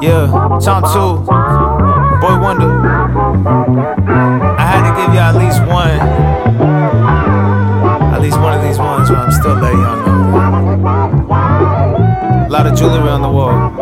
Yeah, Tom 2, Boy Wonder. I had to give y'all at least one of these ones, but I'm still letting y'all know. A lot of jewelry on the wall.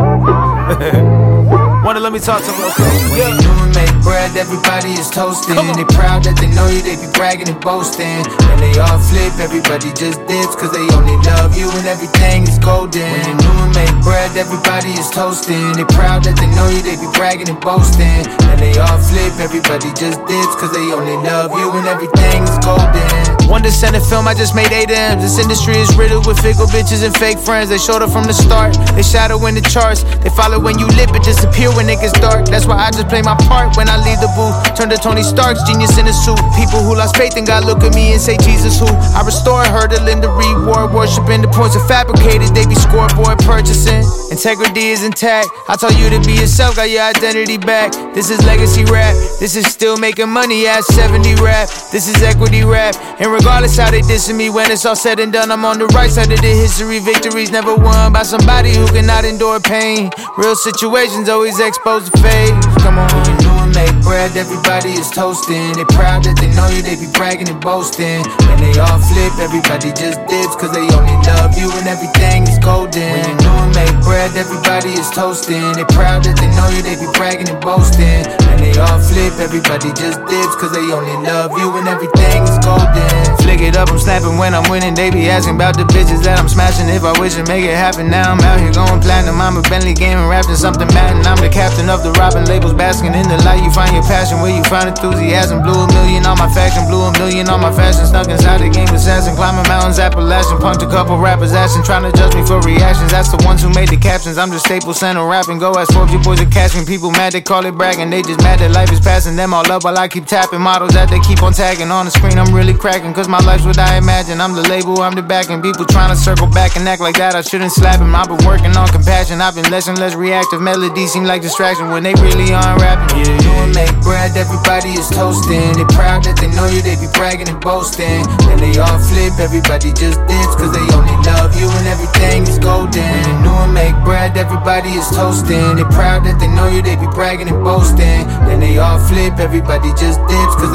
Wonder, let me talk to real quick. When you do and make bread, everybody is toasting. They proud that they know you, they be bragging and boasting. When they all flip, everybody just dips, cause they only love you and everything is golden. When you do and make bread, everybody is toasting. They proud that they know you, they be bragging and boasting. When they all flip, everybody just dips, cause they only love you and everything is golden. Wonder sent a film, I just made 8 M's. This industry is riddled with fickle bitches and fake friends. They showed up from the start, they shadow in the charts. They follow when you lip, it disappear when it gets dark. That's why I just play my part when I leave the booth. Turn to Tony Stark's genius in a suit. People who lost faith in God look at me and say, Jesus who? I restore her to Linda Reward, worshiping the points are fabricated. They be scoreboard purchasing. Integrity is intact. I told you to be yourself, got your identity back. This is legacy rap. This is still making money at 70 rap. This is equity rap. And regardless how they dissing me, when it's all said and done, I'm on the right side of the history. Victories never won by somebody who cannot endure pain. Real situations always exposed to fade. Come on. When you do and make bread, everybody is toasting. They proud that they know you, they be bragging and boasting. When they all flip, everybody just dips, cause they only love you and everything is golden. When you do and make bread, everybody is toasting. They proud that they know you, they be bragging and boasting. When they all flip, everybody just dips, cause they only love you and everything is golden. Flick it up, I'm snapping when I'm winning. They be asking about the bitches that I'm smashing. If I wish to make it happen, now I'm out here going platinum. I'm a Bentley gaming, rapping something Madden. I'm the captain of the Robin labels, basking in the light. You find your passion where you find enthusiasm. Blew $1 million on my faction, blew $1 million on my fashion. Snuck inside the game assassin, climbing mountains, Appalachian. Punked a couple rappers' assin', trying to judge me for reactions. That's the ones who made the captions. I'm just Staples Center rapping. Go ask Forbes, you boys are cashing. People mad, they call it bragging. They just mad that life is passing them all up while I keep tapping. Models that they keep on tagging on the screen. I'm really cracking, cause my life's what I imagine. I'm the label, I'm the backing. People trying to circle back and act like that. I shouldn't slap him. I've been working on compassion. I've been less and less reactive. Melodies seem like distraction when they really aren't rapping. Yeah, you and make bread, everybody is toasting. They proud that they know you, they be bragging and boasting. When they all flip, everybody just dips, cause they only love you and everything is golden. When you do and make bread, everybody is toasting. They proud that they know you, they be bragging and boasting. Then they all flip, everybody just dips, cause